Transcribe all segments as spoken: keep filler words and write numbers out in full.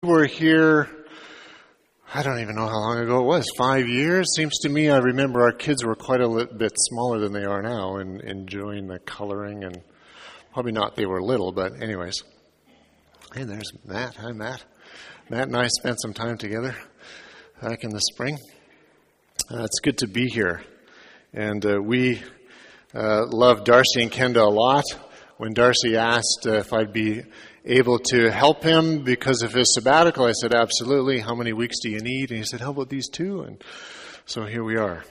We were here, I don't even know how long ago it was, five years? Seems to me I remember our kids were quite a little bit smaller than they are now and enjoying the coloring, and probably not they were little, but anyways. Hey, there's Matt. Hi, Matt. Matt and I spent some time together back in the spring. Uh, it's good to be here. And uh, we uh, love Darcy and Kenda a lot. When Darcy asked uh, if I'd be able to help him because of his sabbatical, I said, absolutely. How many weeks do you need? And he said, how about these two? And so here we are.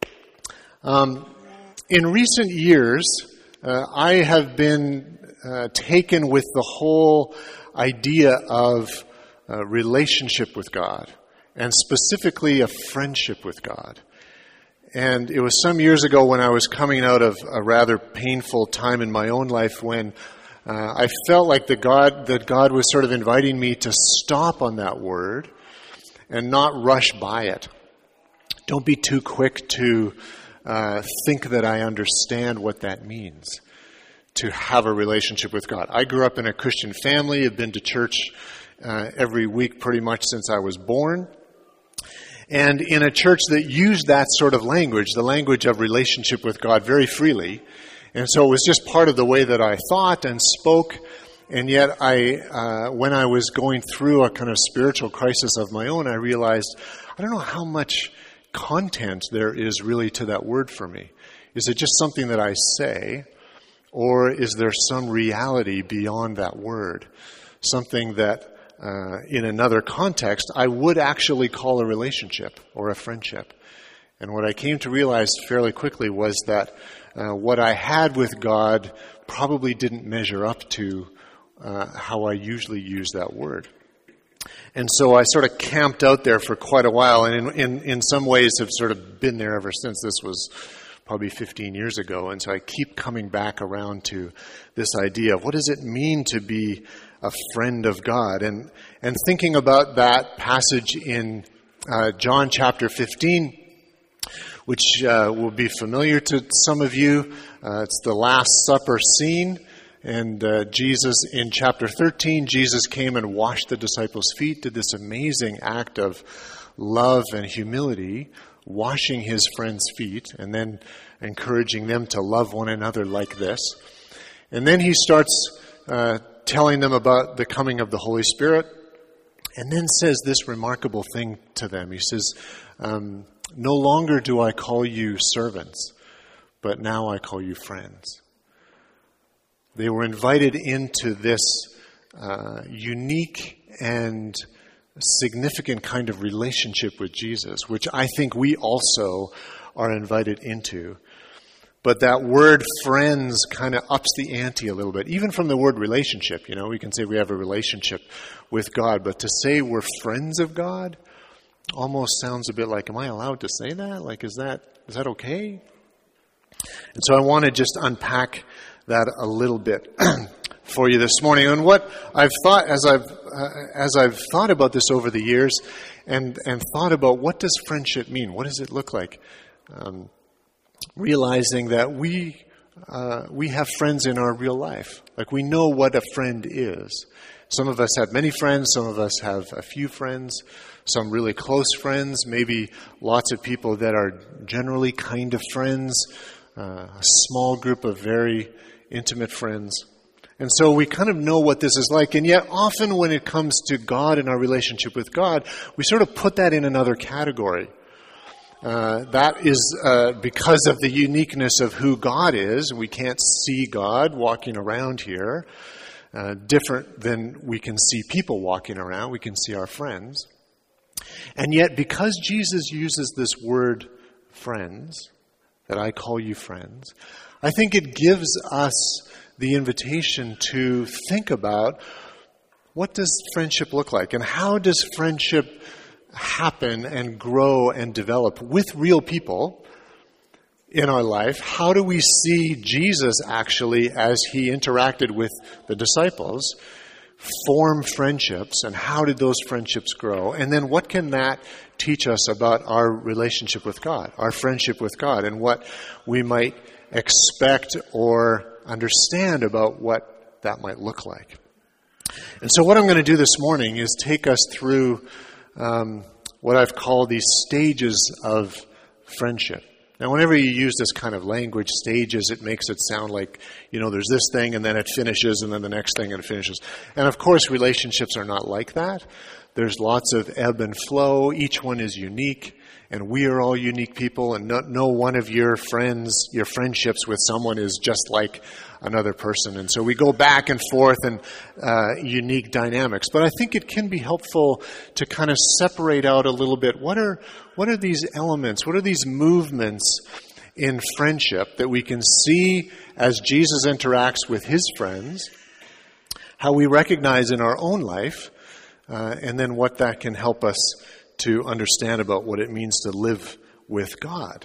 Um, in recent years, uh, I have been uh, taken with the whole idea of uh, relationship with God, and specifically a friendship with God. And it was some years ago when I was coming out of a rather painful time in my own life when uh, I felt like the God, that God was sort of inviting me to stop on that word and not rush by it. Don't be too quick to uh, think that I understand what that means, to have a relationship with God. I grew up in a Christian family. I've been to church uh, every week pretty much since I was born. And in a church that used that sort of language, the language of relationship with God, very freely. And so it was just part of the way that I thought and spoke. And yet I, uh, when I was going through a kind of spiritual crisis of my own, I realized, I don't know how much content there is really to that word for me. Is it just something that I say? Or is there some reality beyond that word? Something that Uh, in another context, I would actually call a relationship or a friendship. And what I came to realize fairly quickly was that uh, what I had with God probably didn't measure up to uh, how I usually use that word. And so I sort of camped out there for quite a while, and in, in, in some ways have sort of been there ever since. This was probably fifteen years ago. And so I keep coming back around to this idea of what does it mean to be a friend of God, and and thinking about that passage in uh, John chapter fifteen, which uh, will be familiar to some of you. Uh, it's the Last Supper scene, and uh, Jesus in chapter thirteen, Jesus came and washed the disciples' feet, did this amazing act of love and humility, washing his friends' feet, and then encouraging them to love one another like this. And then he starts uh, telling them about the coming of the Holy Spirit, and then says this remarkable thing to them. He says, um, no longer do I call you servants, but now I call you friends. They were invited into this uh, unique and significant kind of relationship with Jesus, which I think we also are invited into. But that word friends kind of ups the ante a little bit. Even from the word relationship, you know, we can say we have a relationship with God, but to say we're friends of God almost sounds a bit like, am I allowed to say that? Like, is that is that okay? And so I want to just unpack that a little bit for you this morning. And what I've thought as I've uh, as I've thought about this over the years, and and thought about what does friendship mean? What does it look like? Um, realizing that we uh, we have friends in our real life. Like, we know what a friend is. Some of us have many friends. Some of us have a few friends. Some really close friends. Maybe lots of people that are generally kind of friends. Uh, a small group of very intimate friends. And so we kind of know what this is like. And yet often when it comes to God and our relationship with God, we sort of put that in another category. Uh, that is uh, because of the uniqueness of who God is. We can't see God walking around here, uh, different than we can see people walking around. We can see our friends. And yet, because Jesus uses this word friends, that I call you friends, I think it gives us the invitation to think about what does friendship look like, and how does friendship happen and grow and develop with real people in our life. How do we see Jesus actually, as he interacted with the disciples, form friendships, and how did those friendships grow? And then what can that teach us about our relationship with God, our friendship with God, and what we might expect or understand about what that might look like? And so what I'm going to do this morning is take us through um, what I've called these stages of friendship. Now, whenever you use this kind of language, stages, it makes it sound like, you know, there's this thing and then it finishes and then the next thing and it finishes. And of course, relationships are not like that. There's lots of ebb and flow. Each one is unique. And we are all unique people, and no, no one of your friends, your friendships with someone is just like another person. And so we go back and forth in uh, unique dynamics. But I think it can be helpful to kind of separate out a little bit. What are what are these elements? What are these movements in friendship that we can see as Jesus interacts with his friends, how we recognize in our own life, uh, and then what that can help us to understand about what it means to live with God.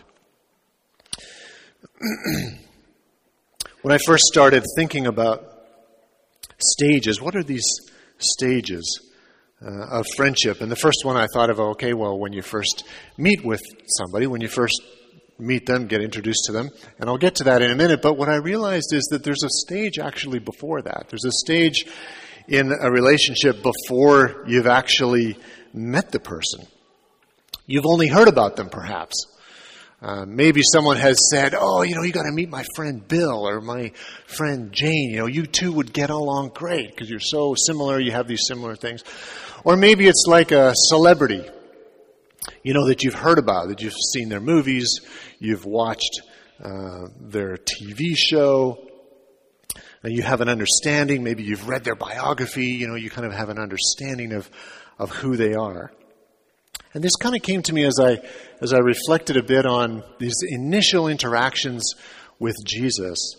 When I first started thinking about stages, what are these stages uh, of friendship? And the first one I thought of, okay, well, when you first meet with somebody, when you first meet them, get introduced to them, and I'll get to that in a minute, but what I realized is that there's a stage actually before that. There's a stage in a relationship before you've actually met the person. You've only heard about them, perhaps. Uh, maybe someone has said, oh, you know, you got to meet my friend Bill or my friend Jane. You know, you two would get along great because you're so similar. You have these similar things. Or maybe it's like a celebrity, you know, that you've heard about, that you've seen their movies, you've watched uh, their T V show. You have an understanding. Maybe you've read their biography. You know, you kind of have an understanding of of who they are. And this kind of came to me as I as I reflected a bit on these initial interactions with Jesus.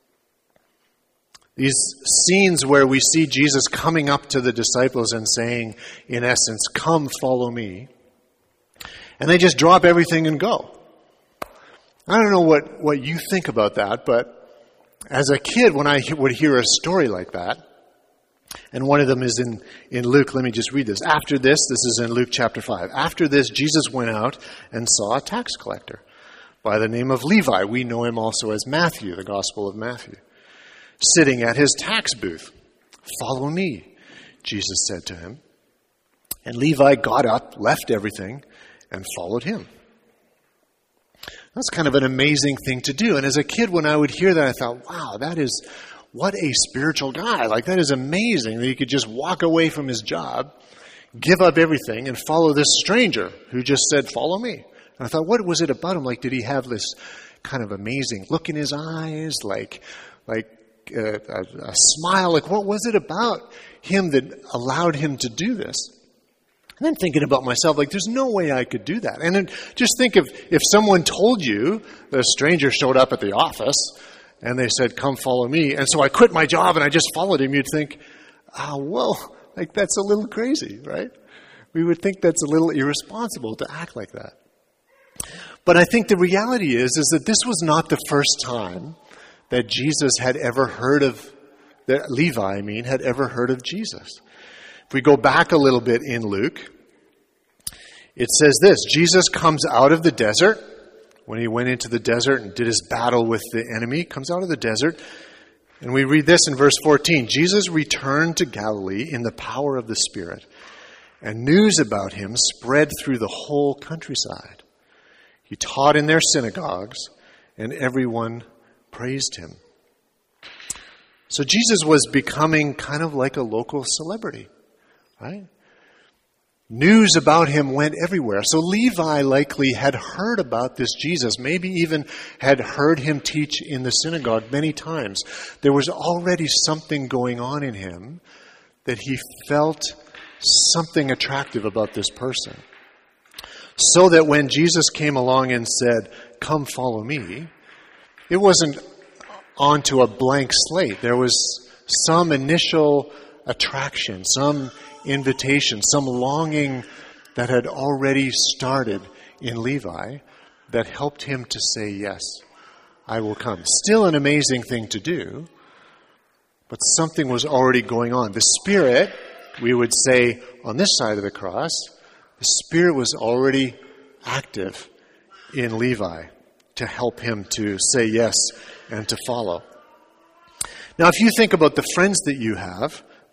These scenes where we see Jesus coming up to the disciples and saying, in essence, come follow me. And they just drop everything and go. I don't know what, what you think about that, but as a kid, when I would hear a story like that, and one of them is in, in Luke. Let me just read this. After this, this is in Luke chapter five. After this, Jesus went out and saw a tax collector by the name of Levi. We know him also as Matthew, the Gospel of Matthew, sitting at his tax booth. Follow me, Jesus said to him. And Levi got up, left everything, and followed him. That's kind of an amazing thing to do. And as a kid, when I would hear that, I thought, wow, that is... what a spiritual guy. Like, that is amazing that he could just walk away from his job, give up everything, and follow this stranger who just said, follow me. And I thought, what was it about him? Like, did he have this kind of amazing look in his eyes? Like, like uh, a, a smile? Like, what was it about him that allowed him to do this? And then thinking about myself, like, there's no way I could do that. And then just think of if someone told you that a stranger showed up at the office and they said, come follow me. And so I quit my job and I just followed him. You'd think, oh, well, like that's a little crazy, right? We would think that's a little irresponsible to act like that. But I think the reality is, is that this was not the first time that Jesus had ever heard of, that Levi, I mean, had ever heard of Jesus. If we go back a little bit in Luke, it says this, Jesus comes out of the desert. When he went into the desert and did his battle with the enemy, comes out of the desert. And we read this in verse fourteen. Jesus returned to Galilee in the power of the Spirit, and news about him spread through the whole countryside. He taught in their synagogues, and everyone praised him. So Jesus was becoming kind of like a local celebrity, right? News about him went everywhere. So Levi likely had heard about this Jesus, maybe even had heard him teach in the synagogue many times. There was already something going on in him that he felt something attractive about this person. So that when Jesus came along and said, come follow me, it wasn't onto a blank slate. There was some initial attraction, some invitation, some longing that had already started in Levi that helped him to say, yes, I will come. Still an amazing thing to do, but something was already going on. The Spirit, we would say on this side of the cross, the Spirit was already active in Levi to help him to say yes and to follow. Now, if you think about the friends that you have,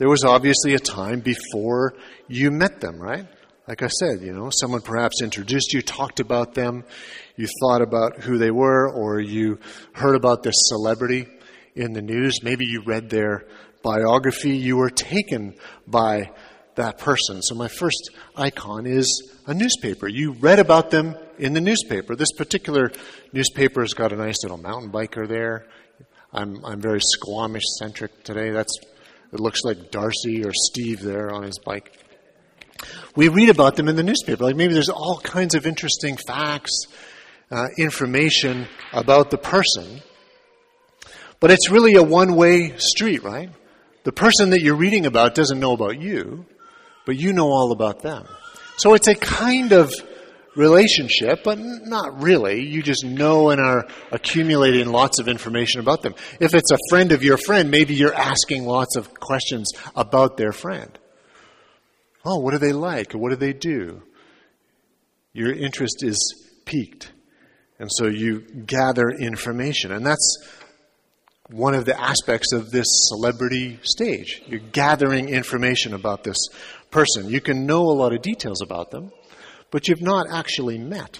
there was obviously a time before you met them, right? Like I said, you know, someone perhaps introduced you, talked about them, you thought about who they were, or you heard about this celebrity in the news. Maybe you read their biography. You were taken by that person. So my first icon is a newspaper. You read about them in the newspaper. This particular newspaper has got a nice little mountain biker there. I'm I'm very Squamish centric today. That's it looks like Darcy or Steve there on his bike. We read about them in the newspaper. Like maybe there's all kinds of interesting facts, uh, information about the person. But it's really a one-way street, right? The person that you're reading about doesn't know about you, but you know all about them. So it's a kind of relationship, but not really. You just know and are accumulating lots of information about them. If it's a friend of your friend, maybe you're asking lots of questions about their friend. Oh, what are they like? Or what do they do? Your interest is piqued. And so you gather information. And that's one of the aspects of this celebrity stage. You're gathering information about this person. You can know a lot of details about them, but you've not actually met.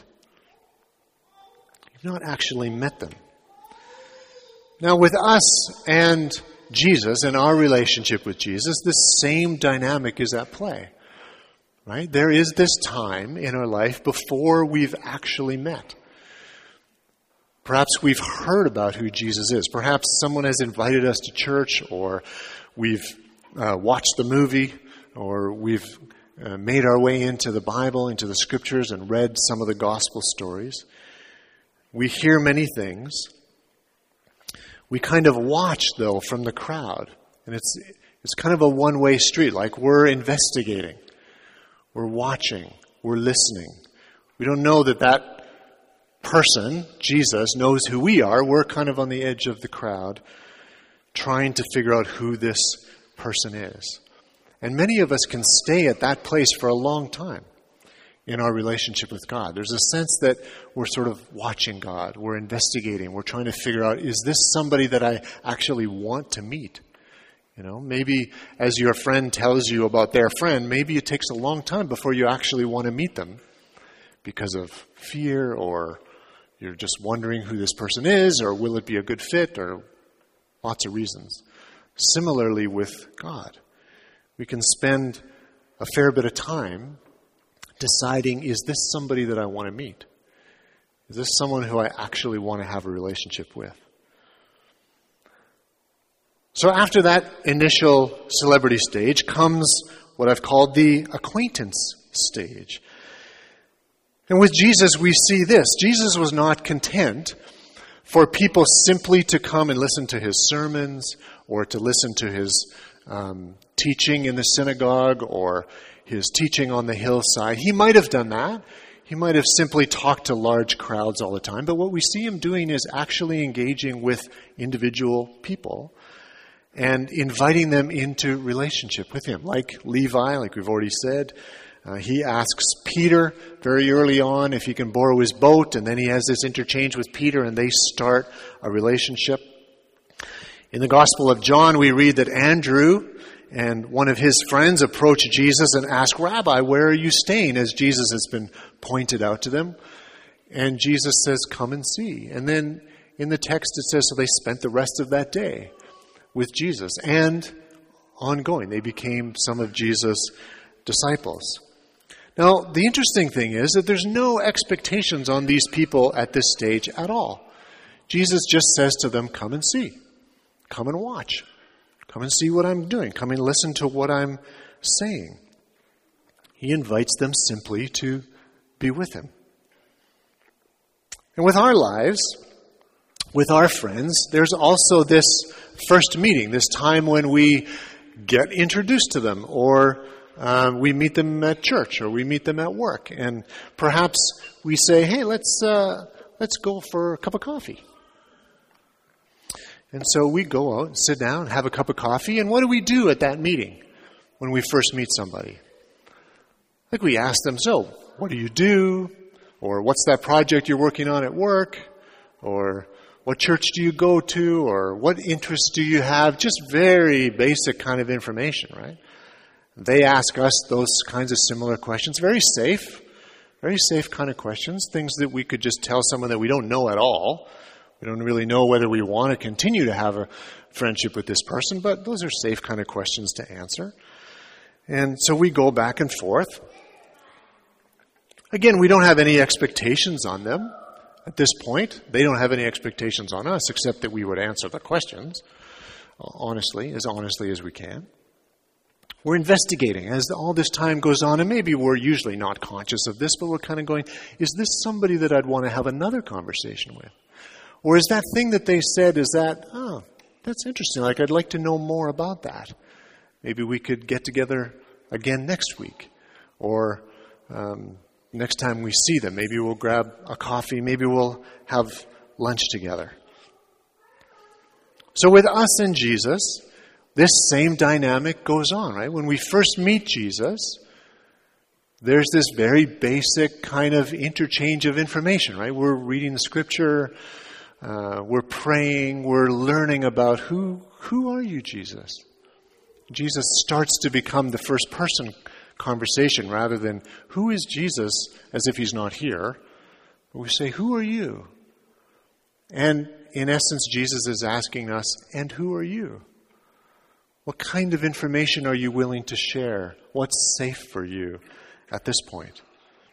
You've not actually met them. Now, with us and Jesus and our relationship with Jesus, this same dynamic is at play. Right? There is this time in our life before we've actually met. Perhaps we've heard about who Jesus is. Perhaps someone has invited us to church, or we've uh, watched the movie, or we've uh, made our way into the Bible, into the Scriptures, and read some of the gospel stories. We hear many things. We kind of watch, though, from the crowd. And it's it's kind of a one-way street, like we're investigating. We're watching. We're listening. We don't know that that person, Jesus, knows who we are. We're kind of on the edge of the crowd trying to figure out who this person is. And many of us can stay at that place for a long time in our relationship with God. There's a sense that we're sort of watching God. We're investigating. We're trying to figure out, is this somebody that I actually want to meet? You know, maybe as your friend tells you about their friend, maybe it takes a long time before you actually want to meet them because of fear, or you're just wondering who this person is, or will it be a good fit, or lots of reasons. Similarly with God, we can spend a fair bit of time deciding, is this somebody that I want to meet? Is this someone who I actually want to have a relationship with? So after that initial celebrity stage comes what I've called the acquaintance stage. And with Jesus, we see this. Jesus was not content for people simply to come and listen to his sermons, or to listen to his um, teaching in the synagogue, or his teaching on the hillside. He might have done that. He might have simply talked to large crowds all the time. But what we see him doing is actually engaging with individual people and inviting them into relationship with him. Like Levi, like we've already said, uh, he asks Peter very early on if he can borrow his boat, and then he has this interchange with Peter, and they start a relationship. In the Gospel of John, we read that Andrew and one of his friends approach Jesus and ask, "Rabbi, where are you staying?" as Jesus has been pointed out to them. And Jesus says, "Come and see." And then in the text it says, so they spent the rest of that day with Jesus, and ongoing. They became some of Jesus' disciples. Now, the interesting thing is that there's no expectations on these people at this stage at all. Jesus just says to them, come and see. Come and watch. Come and see what I'm doing. Come and listen to what I'm saying. He invites them simply to be with him. And with our lives, with our friends, there's also this first meeting, this time when we get introduced to them, or uh, we meet them at church, or we meet them at work, and perhaps we say, "Hey, let's uh, let's go for a cup of coffee." And so we go out and sit down, have a cup of coffee, and what do we do at that meeting when we first meet somebody? Like we ask them, "So, what do you do?" Or "What's that project you're working on at work?" Or what church do you go to, or what interests do you have? Just very basic kind of information, right? They ask us those kinds of similar questions. Very safe, very safe kind of questions. Things that we could just tell someone that we don't know at all. We don't really know whether we want to continue to have a friendship with this person, but those are safe kind of questions to answer. And so we go back and forth. Again, we don't have any expectations on them. At this point, they don't have any expectations on us except that we would answer the questions honestly, as honestly as we can. We're investigating as all this time goes on, and maybe we're usually not conscious of this, but we're kind of going, is this somebody that I'd want to have another conversation with? Or is that thing that they said, is that, oh, that's interesting, like I'd like to know more about that. Maybe we could get together again next week, or um, next time we see them. Maybe we'll grab a coffee. Maybe we'll have lunch together. So with us and Jesus, this same dynamic goes on, right? When we first meet Jesus, there's this very basic kind of interchange of information, right? We're reading the scripture, uh, we're praying, we're learning about who, who are you, Jesus? Jesus starts to become the first person conversation rather than who is Jesus, as if he's not here. We say, who are you? And in essence, Jesus is asking us, and who are you? What kind of information are you willing to share? What's safe for you at this point?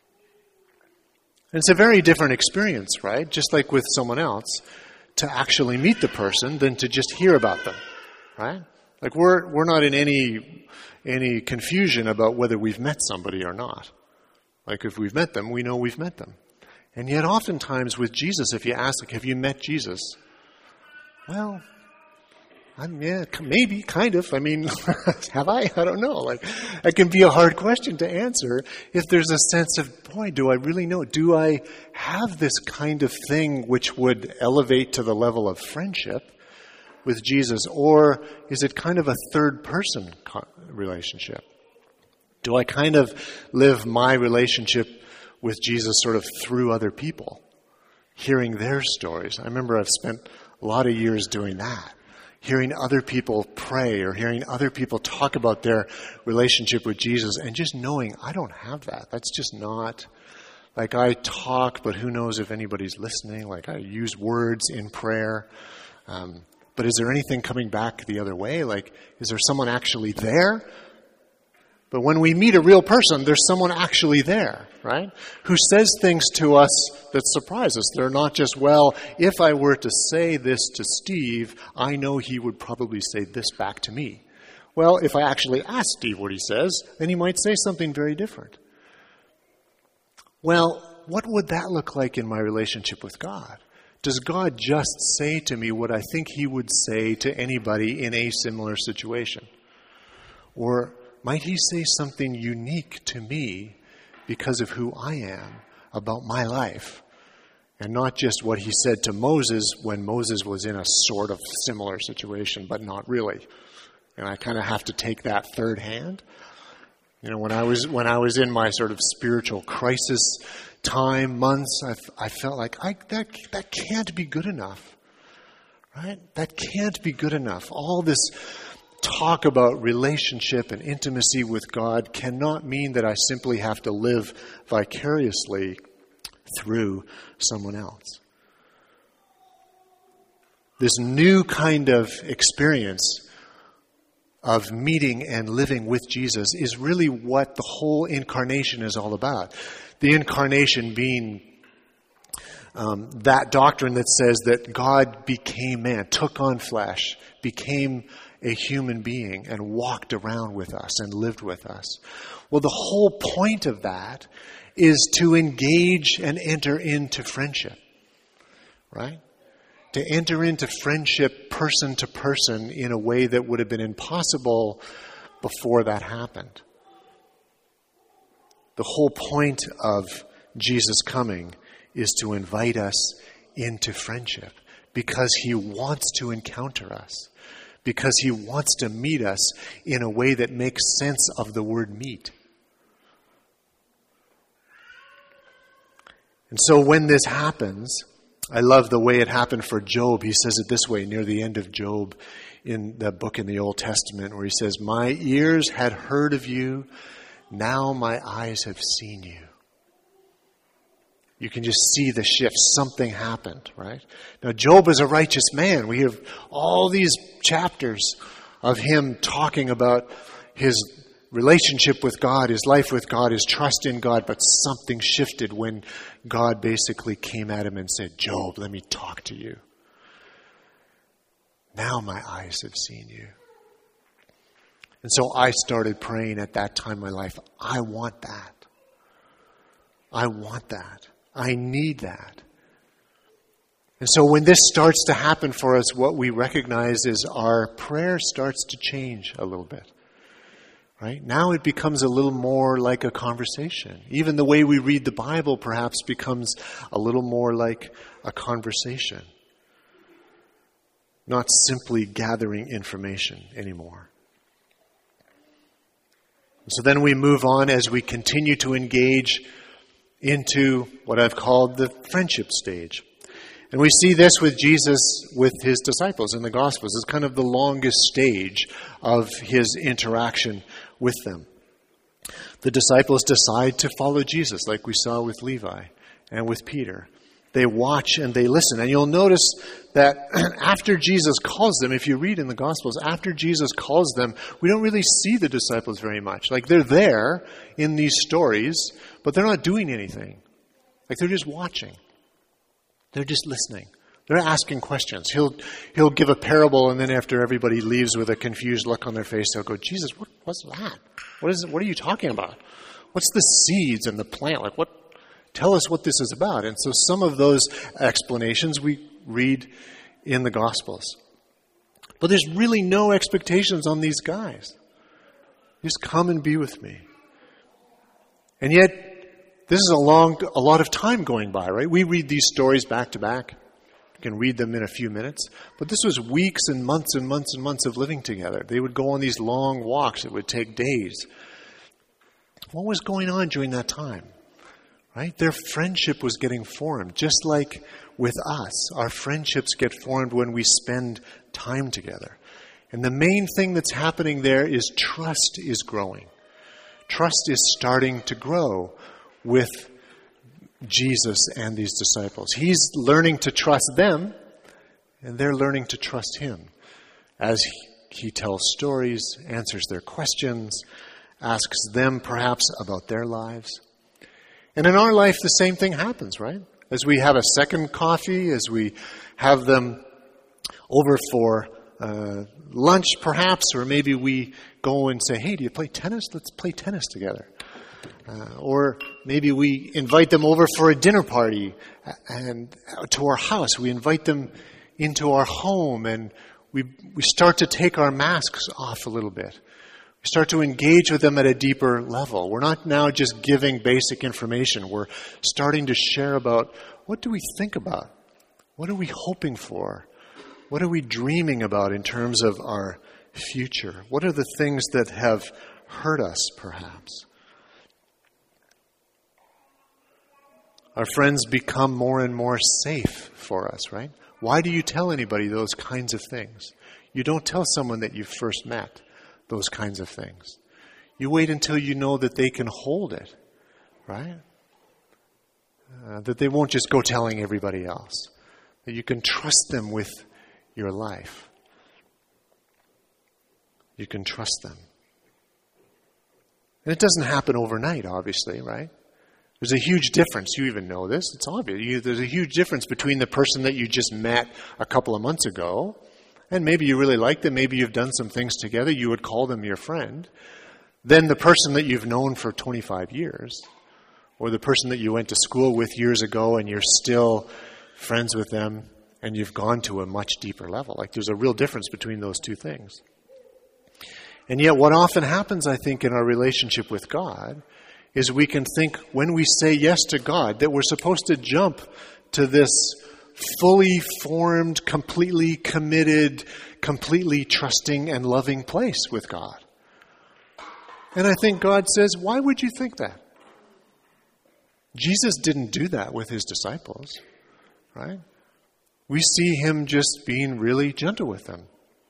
And it's a very different experience, right? Just like with someone else, to actually meet the person than to just hear about them, right? Like we're we're not in any any confusion about whether we've met somebody or not. Like if we've met them, we know we've met them. And yet oftentimes with Jesus, if you ask, like, have you met Jesus? Well, I'm, yeah, maybe, kind of. I mean, have I? I don't know. Like, it can be a hard question to answer if there's a sense of, boy, do I really know? Do I have this kind of thing which would elevate to the level of friendship with Jesus, or is it kind of a third-person relationship? Do I kind of live my relationship with Jesus sort of through other people, hearing their stories? I remember I've spent a lot of years doing that, hearing other people pray or hearing other people talk about their relationship with Jesus and just knowing I don't have that. That's just not, like I talk, but who knows if anybody's listening. Like I use words in prayer. Um, but is there anything coming back the other way? Like, is there someone actually there? But when we meet a real person, there's someone actually there, right? Who says things to us that surprise us. They're not just, well, if I were to say this to Steve, I know he would probably say this back to me. Well, if I actually ask Steve what he says, then he might say something very different. Well, what would that look like in my relationship with God? Does God just say to me what I think he would say to anybody in a similar situation? Or might he say something unique to me because of who I am about my life? And not just what he said to Moses when Moses was in a sort of similar situation, but not really. And I kind of have to take that third hand. You know, when I was when I was in my sort of spiritual crisis time, months, I, I felt like I, that that can't be good enough, right? That can't be good enough. All this talk about relationship and intimacy with God cannot mean that I simply have to live vicariously through someone else. This new kind of experience of meeting and living with Jesus is really what the whole incarnation is all about. The incarnation being um, that doctrine that says that God became man, took on flesh, became a human being and walked around with us and lived with us. Well, the whole point of that is to engage and enter into friendship, right? To enter into friendship person to person in a way that would have been impossible before that happened. The whole point of Jesus coming is to invite us into friendship because he wants to encounter us, because he wants to meet us in a way that makes sense of the word meet. And so when this happens, I love the way it happened for Job. He says it this way near the end of Job in the book in the Old Testament where he says, "My ears had heard of you, now my eyes have seen you." You can just see the shift. Something happened, right? Now, Job is a righteous man. We have all these chapters of him talking about his relationship with God, his life with God, his trust in God, but something shifted when God basically came at him and said, "Job, let me talk to you. Now my eyes have seen you." And so I started praying at that time in my life, I want that. I want that. I need that. And so when this starts to happen for us, what we recognize is our prayer starts to change a little bit. Right? Now it becomes a little more like a conversation. Even the way we read the Bible perhaps becomes a little more like a conversation. Not simply gathering information anymore. So then we move on as we continue to engage into what I've called the friendship stage. And we see this with Jesus with his disciples in the Gospels. It's kind of the longest stage of his interaction with them. The disciples decide to follow Jesus, like we saw with Levi and with Peter. They watch and they listen. And you'll notice that after Jesus calls them, if you read in the Gospels, after Jesus calls them, we don't really see the disciples very much. Like they're there in these stories, but they're not doing anything. Like they're just watching. They're just listening. They're asking questions. He'll he'll give a parable, and then after everybody leaves with a confused look on their face, they'll go, "Jesus, what, what's that? What is it? What are you talking about? What's the seeds and the plant? Like what? Tell us what this is about." And so some of those explanations we read in the Gospels. But there's really no expectations on these guys. Just come and be with me. And yet, this is a long, a lot of time going by, right? We read these stories back to back. You can read them in a few minutes. But this was weeks and months and months and months of living together. They would go on these long walks. It would take days. What was going on during that time? Right? Their friendship was getting formed. Just like with us, our friendships get formed when we spend time together. And the main thing that's happening there is trust is growing. Trust is starting to grow with Jesus and these disciples. He's learning to trust them, and they're learning to trust him as he, he tells stories, answers their questions, asks them perhaps about their lives. And in our life, the same thing happens, right? As we have a second coffee, as we have them over for uh, lunch perhaps, or maybe we go and say, "Hey, do you play tennis? Let's play tennis together." Uh, or maybe we invite them over for a dinner party and to our house. We invite them into our home, and we we start to take our masks off a little bit. We start to engage with them at a deeper level. We're not now just giving basic information. We're starting to share about what do we think about? What are we hoping for? What are we dreaming about in terms of our future? What are the things that have hurt us, perhaps? Our friends become more and more safe for us, right? Why do you tell anybody those kinds of things? You don't tell someone that you first met those kinds of things. You wait until you know that they can hold it, right? Uh, that they won't just go telling everybody else. That you can trust them with your life. You can trust them. And it doesn't happen overnight, obviously, right? There's a huge difference. You even know this. It's obvious. You, there's a huge difference between the person that you just met a couple of months ago, and maybe you really like them, maybe you've done some things together, you would call them your friend, then the person that you've known for twenty-five years, or the person that you went to school with years ago and you're still friends with them and you've gone to a much deeper level. Like there's a real difference between those two things. And yet what often happens, I think, in our relationship with God is we can think when we say yes to God that we're supposed to jump to this fully formed, completely committed, completely trusting and loving place with God. And I think God says, why would you think that? Jesus didn't do that with his disciples, right? we see him just being really gentle with them.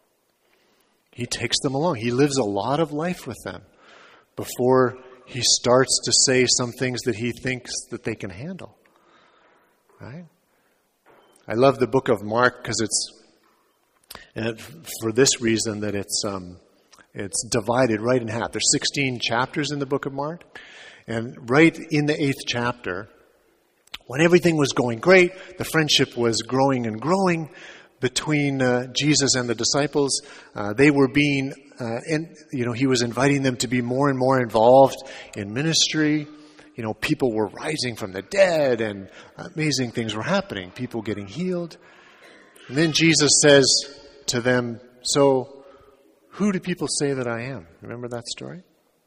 He takes them along. He lives a lot of life with them before he starts to say some things that he thinks that they can handle. Right? I love the book of Mark because it's, and for this reason, that it's um, it's divided right in half. There's sixteen chapters in the book of Mark. And right in the eighth chapter, when everything was going great, the friendship was growing and growing between uh, Jesus and the disciples. Uh, they were being, uh, and you know, he was inviting them to be more and more involved in ministry. You know, people were rising from the dead, and amazing things were happening. People getting healed. And then Jesus says to them, "So, who do people say that I am?" Remember that story?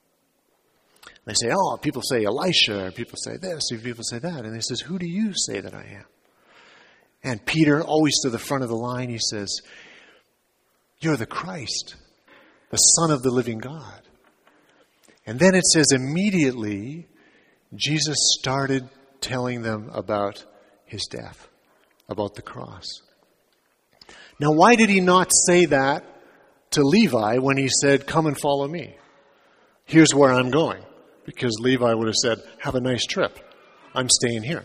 They say, "Oh, people say Elisha, or people say this, or people say that." And he says, "Who do you say that I am?" And Peter, always to the front of the line, he says, "You're the Christ, the Son of the living God." And then it says immediately, Jesus started telling them about his death, about the cross. Now, why did he not say that to Levi when he said, "Come and follow me. Here's where I'm going"? Because Levi would have said, "Have a nice trip. I'm staying here."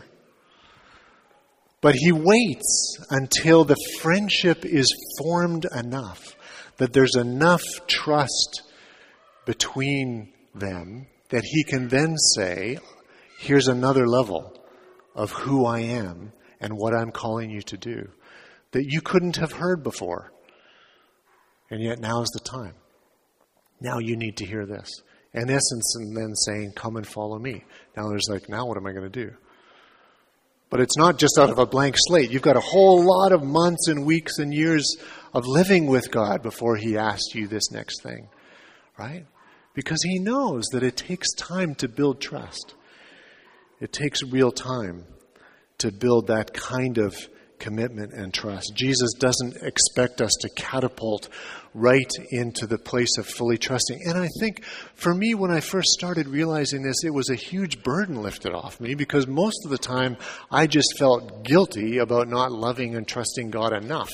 But he waits until the friendship is formed enough, that there's enough trust between them that he can then say, "Here's another level of who I am and what I'm calling you to do that you couldn't have heard before. And yet now is the time. Now you need to hear this." In essence, and then saying, "Come and follow me." Now there's like, now what am I going to do? But it's not just out of a blank slate. You've got a whole lot of months and weeks and years of living with God before he asks you this next thing, right? Because he knows that it takes time to build trust. It takes real time to build that kind of commitment and trust. Jesus doesn't expect us to catapult right into the place of fully trusting. And I think for me, when I first started realizing this, it was a huge burden lifted off me, because most of the time I just felt guilty about not loving and trusting God enough.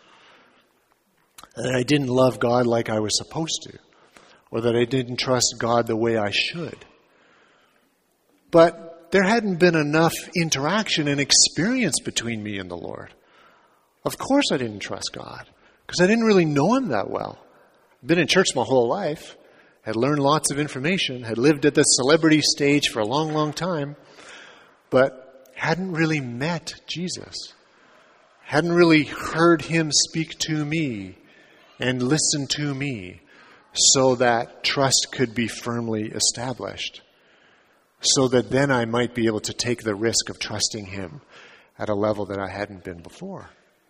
That I didn't love God like I was supposed to, or that I didn't trust God the way I should. But there hadn't been enough interaction and experience between me and the Lord. Of course I didn't trust God, because I didn't really know him that well. I'd been in church my whole life, had learned lots of information, had lived at the celebrity stage for a long, long time, but hadn't really met Jesus. Hadn't really heard him speak to me and listen to me so that trust could be firmly established, so that then I might be able to take the risk of trusting him at a level that I hadn't been before.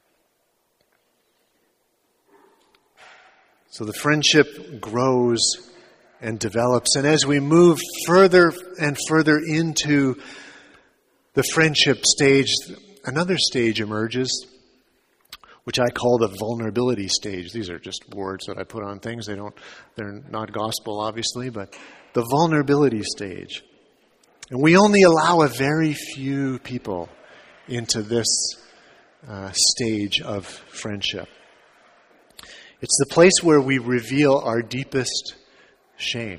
So the friendship grows and develops. And as we move further and further into the friendship stage, another stage emerges, which I call the vulnerability stage. These are just words that I put on things. They don't, they're not gospel, obviously, but the vulnerability stage. And we only allow a very few people into this uh, stage of friendship. It's the place where we reveal our deepest shame,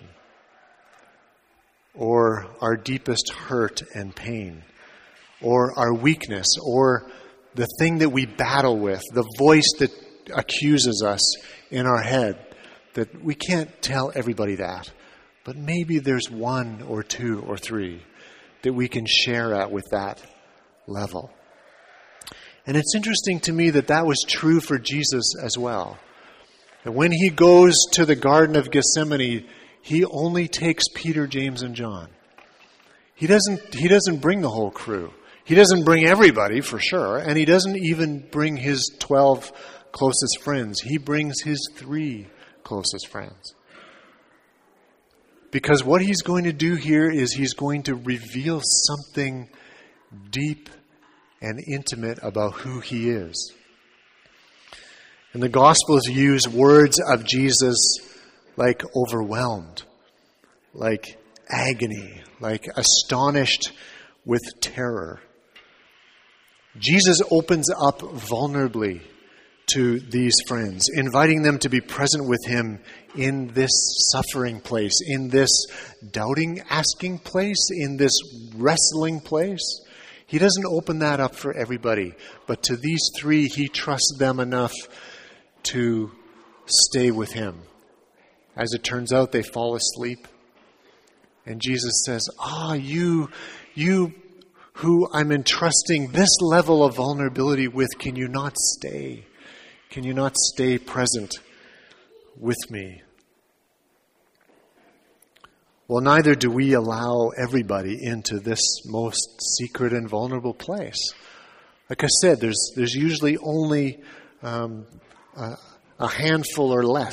or our deepest hurt and pain, or our weakness, or the thing that we battle with, the voice that accuses us in our head, that we can't tell everybody that. But maybe there's one or two or three that we can share at with that level. And it's interesting to me that that was true for Jesus as well. And when he goes to the Garden of Gethsemane, he only takes Peter, James, and John. He doesn't, he doesn't bring the whole crew. He doesn't bring everybody, for sure, and he doesn't even bring his twelve closest friends. He brings his three closest friends. Because what he's going to do here is he's going to reveal something deep and intimate about who he is. And the Gospels use words of Jesus like overwhelmed, like agony, like astonished with terror. Jesus opens up vulnerably to these friends, inviting them to be present with him in this suffering place, in this doubting, asking place, in this wrestling place. He doesn't open that up for everybody, but to these three, he trusts them enough to stay with him. As it turns out, they fall asleep. And Jesus says, ah, you, you who I'm entrusting this level of vulnerability with, can you not stay? Can you not stay present with me? Well, neither do we allow everybody into this most secret and vulnerable place. Like I said, there's there's usually only um, a, a handful or less.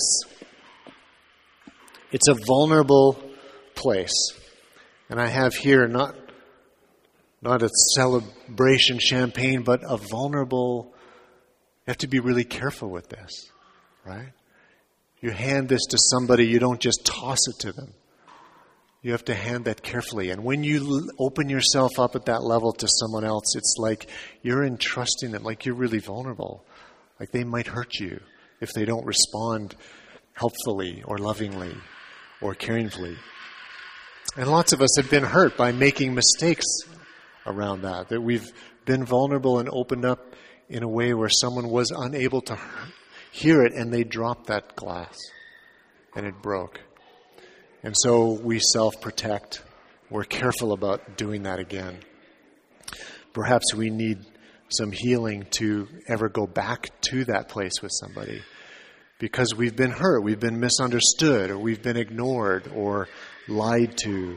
It's a vulnerable place. And I have here not, not a celebration champagne, but a vulnerable. You have to be really careful with this, right? You hand this to somebody, you don't just toss it to them. You have to hand that carefully. And when you open yourself up at that level to someone else, it's like you're entrusting them, like you're really vulnerable. Like they might hurt you if they don't respond helpfully or lovingly or caringly. And lots of us have been hurt by making mistakes around that, that we've been vulnerable and opened up in a way where someone was unable to hear it and they dropped that glass and it broke. And so we self-protect. We're careful about doing that again. Perhaps we need some healing to ever go back to that place with somebody because we've been hurt, we've been misunderstood, or we've been ignored or lied to.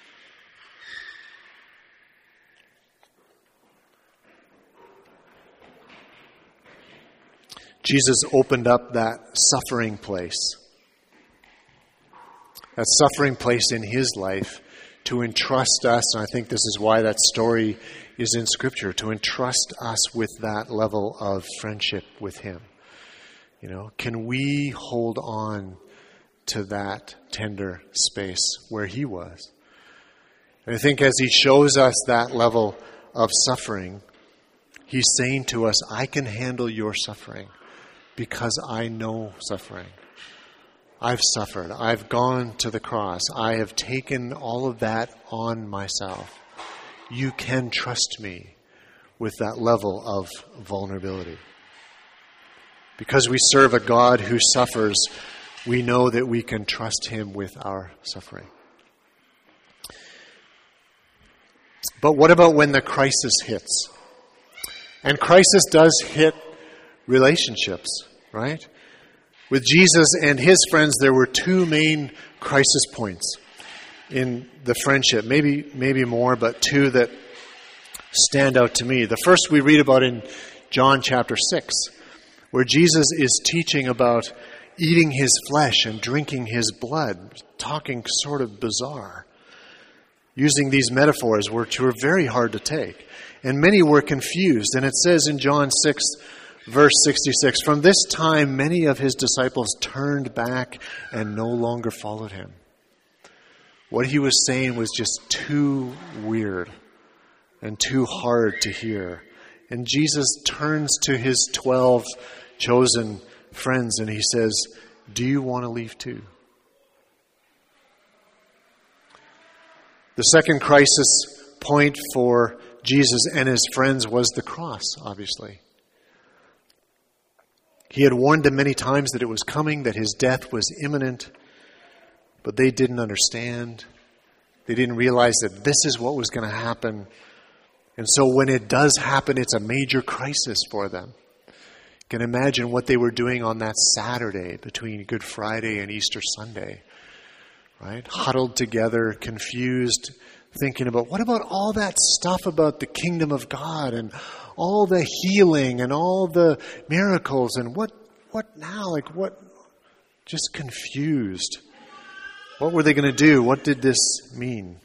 Jesus opened up that suffering place. That suffering place in his life to entrust us, and I think this is why that story is in Scripture, to entrust us with that level of friendship with him. You know, can we hold on to that tender space where he was? And I think as he shows us that level of suffering, he's saying to us, I can handle your suffering because I know suffering. I've suffered. I've gone to the cross. I have taken all of that on myself. You can trust me with that level of vulnerability. Because we serve a God who suffers, we know that we can trust him with our suffering. But what about when the crisis hits? And crisis does hit relationships, right? With Jesus and his friends, there were two main crisis points in the friendship. Maybe, maybe more, but two that stand out to me. The first we read about in John chapter six, where Jesus is teaching about eating his flesh and drinking his blood, talking sort of bizarre, using these metaphors which were very hard to take. And many were confused. And it says in John six, verse sixty-six, from this time many of his disciples turned back and no longer followed him. What he was saying was just too weird and too hard to hear. And Jesus turns to his twelve chosen friends and he says, do you want to leave too? The second crisis point for Jesus and his friends was the cross, obviously. He had warned them many times that it was coming, that his death was imminent, but they didn't understand. They didn't realize that this is what was going to happen. And so when it does happen, it's a major crisis for them. You can imagine what they were doing on that Saturday between Good Friday and Easter Sunday, right? Huddled together, confused, thinking about, what about all that stuff about the kingdom of God and all the healing and all the miracles and what what now? Like what? Just confused. What were they going to do? What did this mean?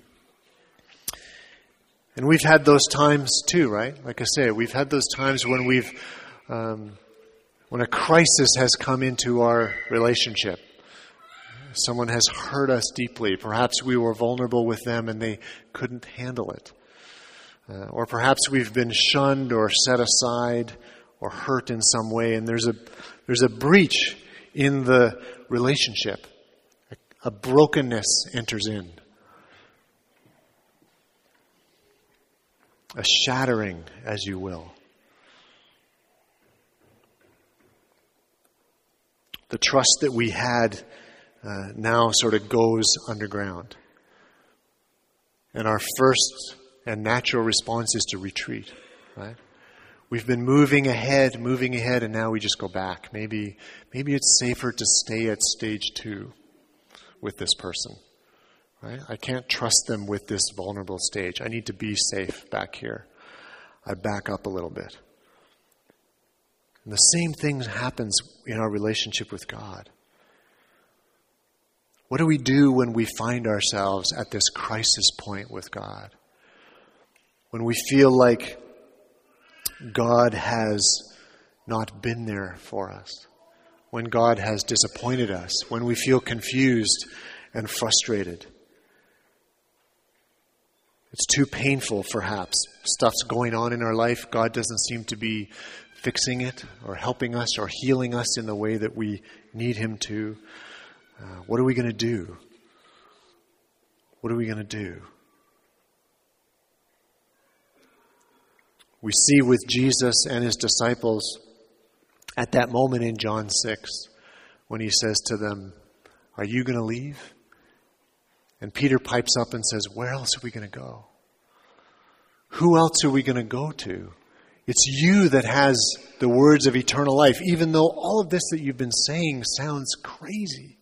And we've had those times too, right? Like I say, we've had those times when we've, um, when a crisis has come into our relationship. Someone has hurt us deeply. Perhaps we were vulnerable with them and they couldn't handle it. Uh, or perhaps we've been shunned or set aside or hurt in some way, and there's a there's a breach in the relationship. A, a brokenness enters in. A shattering, as you will. The trust that we had uh, now sort of goes underground. And our first and natural response is to retreat, right? We've been moving ahead, moving ahead, and now we just go back. Maybe, maybe it's safer to stay at stage two with this person, right? I can't trust them with this vulnerable stage. I need to be safe back here. I back up a little bit. And the same thing happens in our relationship with God. What do we do when we find ourselves at this crisis point with God? When we feel like God has not been there for us. When God has disappointed us. When we feel confused and frustrated. It's too painful, perhaps. Stuff's going on in our life. God doesn't seem to be fixing it or helping us or healing us in the way that we need Him to. Uh, what are we going to do? What are we going to do? We see with Jesus and His disciples at that moment in John six when He says to them, "Are you going to leave?" And Peter pipes up and says, "Where else are we going to go? Who else are we going to go to? It's you that has the words of eternal life, even though all of this that you've been saying sounds crazy.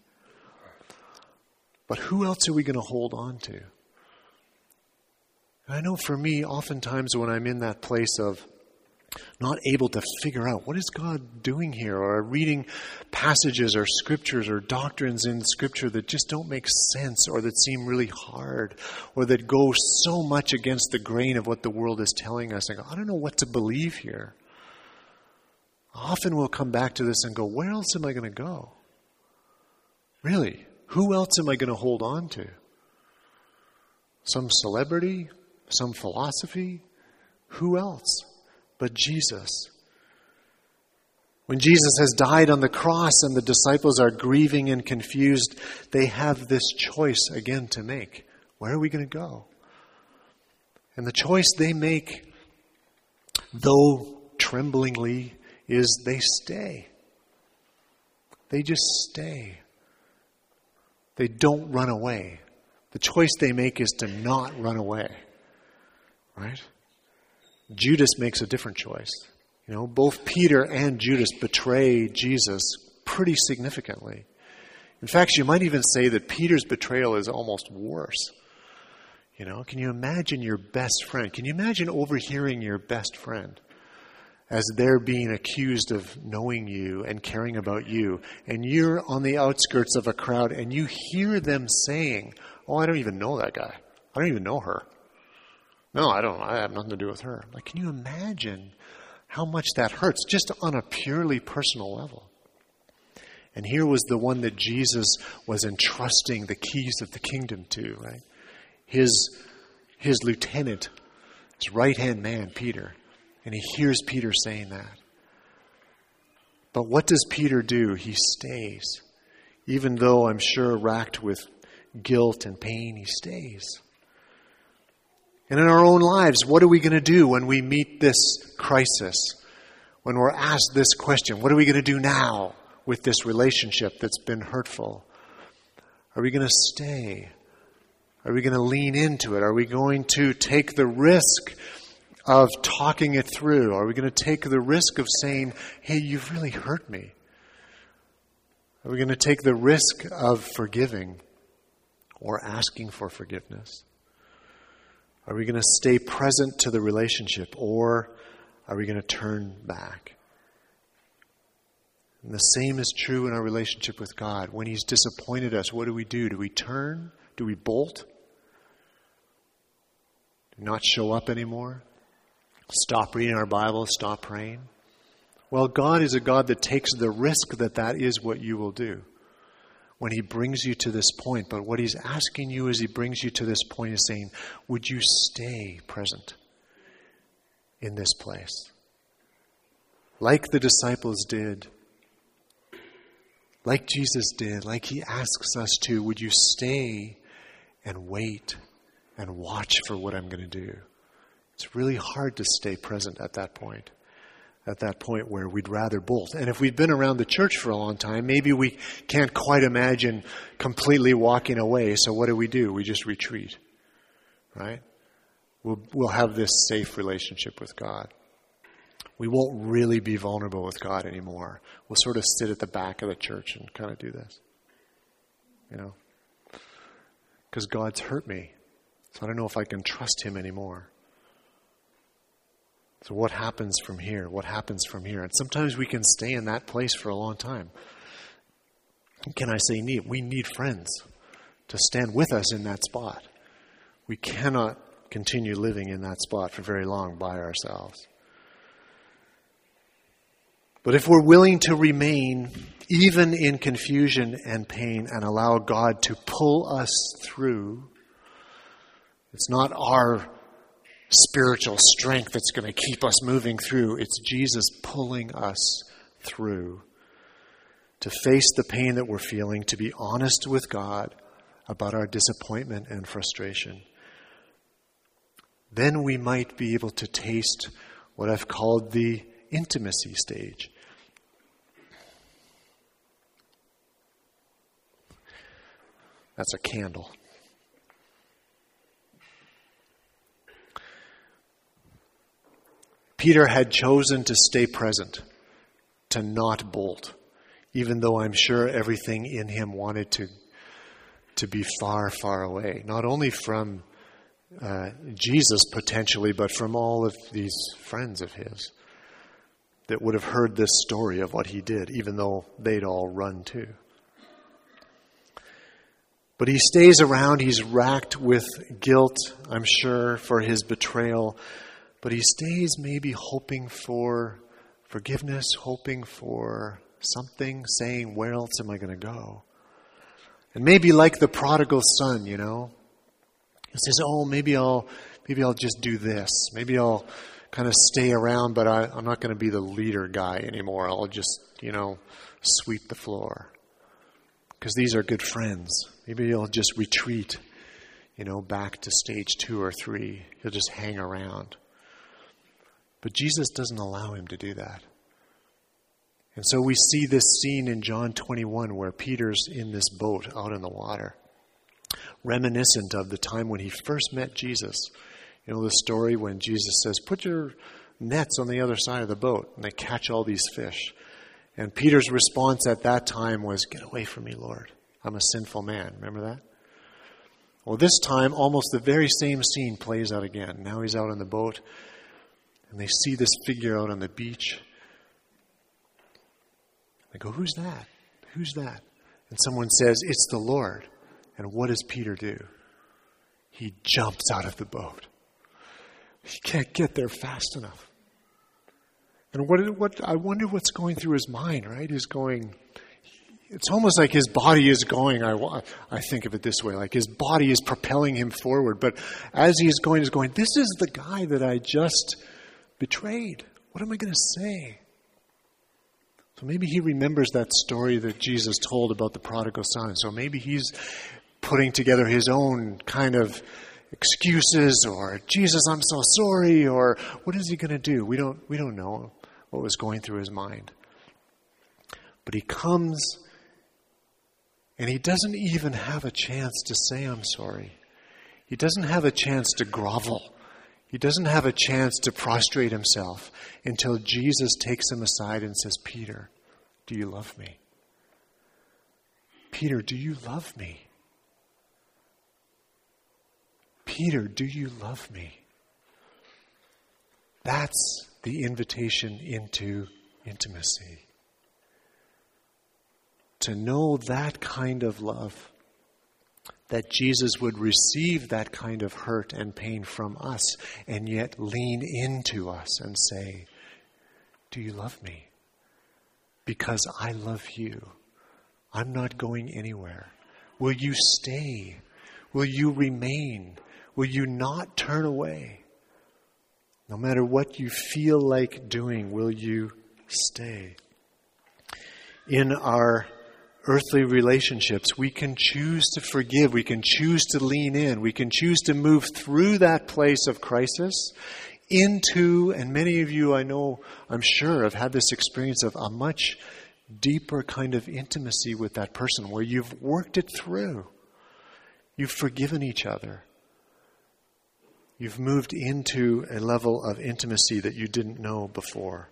But who else are we going to hold on to?" And I know for me, oftentimes when I'm in that place of not able to figure out what is God doing here, or reading passages or scriptures or doctrines in Scripture that just don't make sense, or that seem really hard, or that go so much against the grain of what the world is telling us, I go, I don't know what to believe here. Often we'll come back to this and go, where else am I going to go? Really? Who else am I going to hold on to? Some celebrity? Some philosophy? Who else but Jesus? When Jesus has died on the cross and the disciples are grieving and confused, they have this choice again to make. Where are we going to go? And the choice they make, though tremblingly, is they stay. They just stay. They don't run away. The choice they make is to not run away. Right? Judas makes a different choice. You know, both Peter and Judas betray Jesus pretty significantly. In fact, you might even say that Peter's betrayal is almost worse. You know, can you imagine your best friend? Can you imagine overhearing your best friend as they're being accused of knowing you and caring about you, and you're on the outskirts of a crowd and you hear them saying, "Oh, I don't even know that guy. I don't even know her. No, I don't. I have nothing to do with her." Like, can you imagine how much that hurts just on a purely personal level? And here was the one that Jesus was entrusting the keys of the kingdom to, right? His, his lieutenant, his right-hand man, Peter. And he hears Peter saying that. But what does Peter do? He stays. Even though I'm sure racked with guilt and pain, he stays. And in our own lives, what are we going to do when we meet this crisis? When we're asked this question, what are we going to do now with this relationship that's been hurtful? Are we going to stay? Are we going to lean into it? Are we going to take the risk of talking it through? Are we going to take the risk of saying, "Hey, you've really hurt me"? Are we going to take the risk of forgiving or asking for forgiveness? Are we going to stay present to the relationship, or are we going to turn back? And the same is true in our relationship with God. When He's disappointed us, what do we do? Do we turn? Do we bolt? Do we not show up anymore? Stop reading our Bible? Stop praying? Well, God is a God that takes the risk that that is what you will do when He brings you to this point. But what He's asking you as He brings you to this point is saying, would you stay present? in this place. Like the disciples did, like Jesus did, like he asks us to, would you stay and wait and watch for what I'm going to do? It's really hard to stay present at that point, at that point where we'd rather bolt. And if we've been around the church for a long time, maybe we can't quite imagine completely walking away. So what do we do? We just retreat, right? We'll, we'll have this safe relationship with God. We won't really be vulnerable with God anymore. We'll sort of sit at the back of the church and kind of do this, you know, because God's hurt me. So I don't know if I can trust him anymore. So what happens from here? What happens from here? And sometimes we can stay in that place for a long time. Can I say need? We need friends to stand with us in that spot. We cannot continue living in that spot for very long by ourselves. But if we're willing to remain even in confusion and pain and allow God to pull us through, it's not our spiritual strength that's going to keep us moving through. It's Jesus pulling us through to face the pain that we're feeling, to be honest with God about our disappointment and frustration. Then we might be able to taste what I've called the intimacy stage. That's a candle. Peter had chosen to stay present, to not bolt, even though I'm sure everything in him wanted to, to be far, far away. Not only from uh, Jesus potentially, but from all of these friends of his that would have heard this story of what he did, even though they'd all run too. But he stays around. He's racked with guilt, I'm sure, for his betrayal. But he stays maybe hoping for forgiveness, hoping for something, saying, where else am I going to go? And maybe like the prodigal son, you know, he says, oh, maybe I'll, maybe I'll just do this. Maybe I'll kind of stay around, but I, I'm not going to be the leader guy anymore. I'll just, you know, sweep the floor. Because these are good friends. Maybe he'll just retreat, you know, back to stage two or three. He'll just hang around. But Jesus doesn't allow him to do that. And so we see this scene in John twenty-one where Peter's in this boat out in the water, reminiscent of the time when he first met Jesus. You know the story when Jesus says, put your nets on the other side of the boat, and they catch all these fish. And Peter's response at that time was, get away from me, Lord. I'm a sinful man. Remember that? Well, this time, almost the very same scene plays out again. Now he's out on the boat, and they see this figure out on the beach. They go, who's that? Who's that? And someone says, it's the Lord. And what does Peter do? He jumps out of the boat. He can't get there fast enough. And what, what I wonder what's going through his mind, right? He's going, it's almost like his body is going, I, I think of it this way, like his body is propelling him forward. But as he's going, he's going, this is the guy that I just betrayed. What am I going to say? So maybe he remembers that story that Jesus told about the prodigal son. So maybe he's putting together his own kind of excuses, or Jesus, I'm so sorry, or what is he going to do? We don't, we don't know what was going through his mind. But he comes and he doesn't even have a chance to say, I'm sorry. He doesn't have a chance to grovel. He doesn't have a chance to prostrate himself until Jesus takes him aside and says, Peter, do you love me? Peter, do you love me? Peter, do you love me? That's the invitation into intimacy. To know that kind of love, that Jesus would receive that kind of hurt and pain from us and yet lean into us and say, do you love me? Because I love you. I'm not going anywhere. Will you stay? Will you remain? Will you not turn away? No matter what you feel like doing, will you stay? In our earthly relationships, we can choose to forgive. We can choose to lean in. We can choose to move through that place of crisis into, and many of you I know, I'm sure, have had this experience of a much deeper kind of intimacy with that person where you've worked it through. You've forgiven each other. You've moved into a level of intimacy that you didn't know before.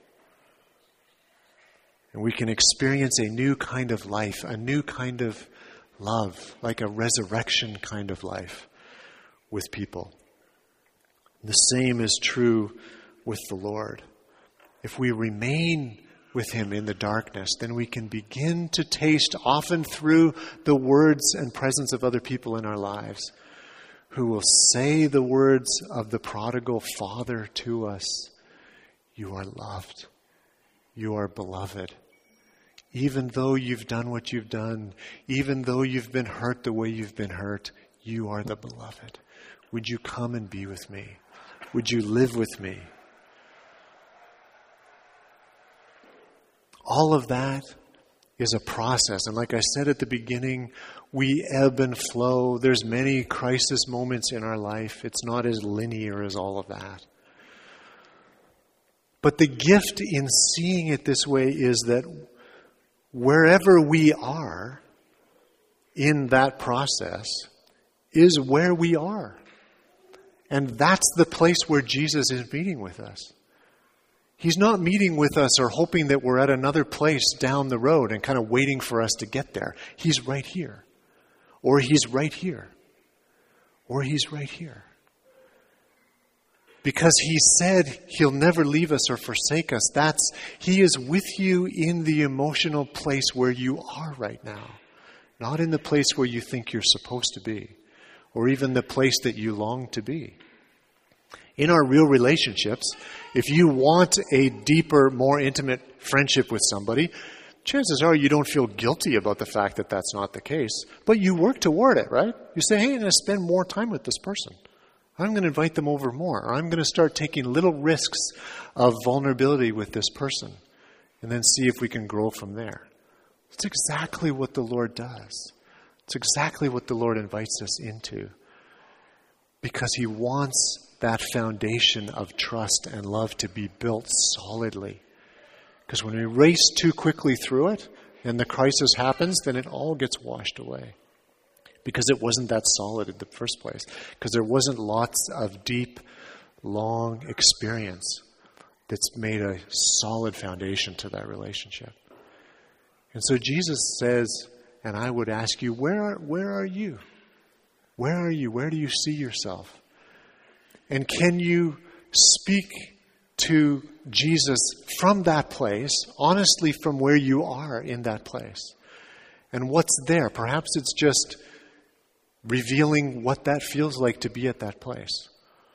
And we can experience a new kind of life, a new kind of love, like a resurrection kind of life with people. The same is true with the Lord. If we remain with Him in the darkness, then we can begin to taste, often through the words and presence of other people in our lives, who will say the words of the prodigal father to us. You are loved. You are beloved. Even though you've done what you've done, even though you've been hurt the way you've been hurt, you are the beloved. Would you come and be with me? Would you live with me? All of that is a process. And like I said at the beginning, we ebb and flow. There's many crisis moments in our life. It's not as linear as all of that. But the gift in seeing it this way is that wherever we are in that process is where we are. And that's the place where Jesus is meeting with us. He's not meeting with us or hoping that we're at another place down the road and kind of waiting for us to get there. He's right here. Or He's right here. Or He's right here. Because He said He'll never leave us or forsake us. That's, He is with you in the emotional place where you are right now. Not in the place where you think you're supposed to be. Or even the place that you long to be. In our real relationships, if you want a deeper, more intimate friendship with somebody, chances are you don't feel guilty about the fact that that's not the case. But you work toward it, right? You say, hey, I'm going to spend more time with this person. I'm going to invite them over more. Or I'm going to start taking little risks of vulnerability with this person. And then see if we can grow from there. It's exactly what the Lord does. It's exactly what the Lord invites us into. Because He wants that foundation of trust and love to be built solidly. Because when we race too quickly through it and the crisis happens, then it all gets washed away. Because it wasn't that solid in the first place. Because there wasn't lots of deep, long experience that's made a solid foundation to that relationship. And so Jesus says, and I would ask you, where are, where are you? Where are you? Where do you see yourself? And can you speak to Jesus from that place, honestly from where you are in that place? And what's there? Perhaps it's just revealing what that feels like to be at that place.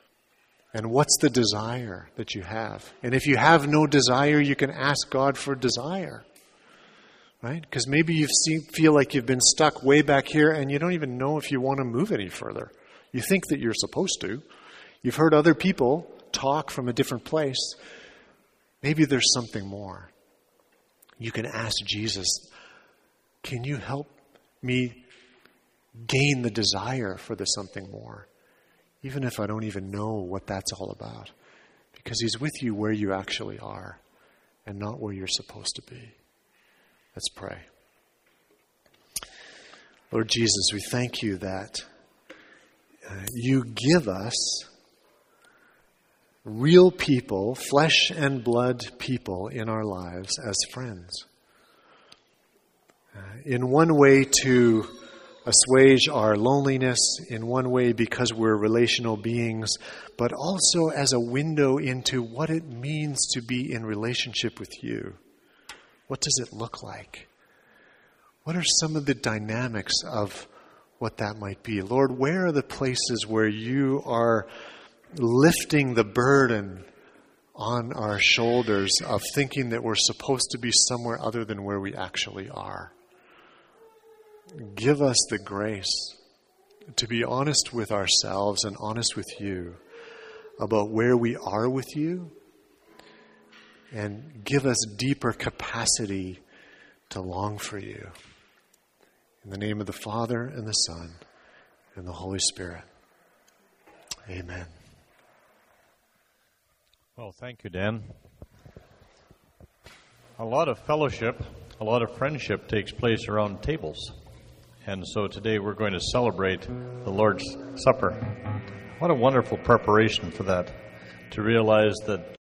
And what's the desire that you have? And if you have no desire, you can ask God for desire. Right? Because maybe you feel like you've been stuck way back here and you don't even know if you want to move any further. You think that you're supposed to. You've heard other people talk from a different place. Maybe there's something more. You can ask Jesus, can you help me gain the desire for the something more? Even if I don't even know what that's all about. Because He's with you where you actually are and not where you're supposed to be. Let's pray. Lord Jesus, we thank you that uh, you give us real people, flesh and blood people in our lives as friends. Uh, in one way to assuage our loneliness, in one way because we're relational beings, but also as a window into what it means to be in relationship with you. What does it look like? What are some of the dynamics of what that might be? Lord, where are the places where you are lifting the burden on our shoulders of thinking that we're supposed to be somewhere other than where we actually are? Give us the grace to be honest with ourselves and honest with you about where we are with you, and give us deeper capacity to long for you. In the name of the Father, and the Son, and the Holy Spirit. Amen. Well, thank you, Dan. A lot of fellowship, a lot of friendship takes place around tables. And so today we're going to celebrate the Lord's Supper. What a wonderful preparation for that, to realize that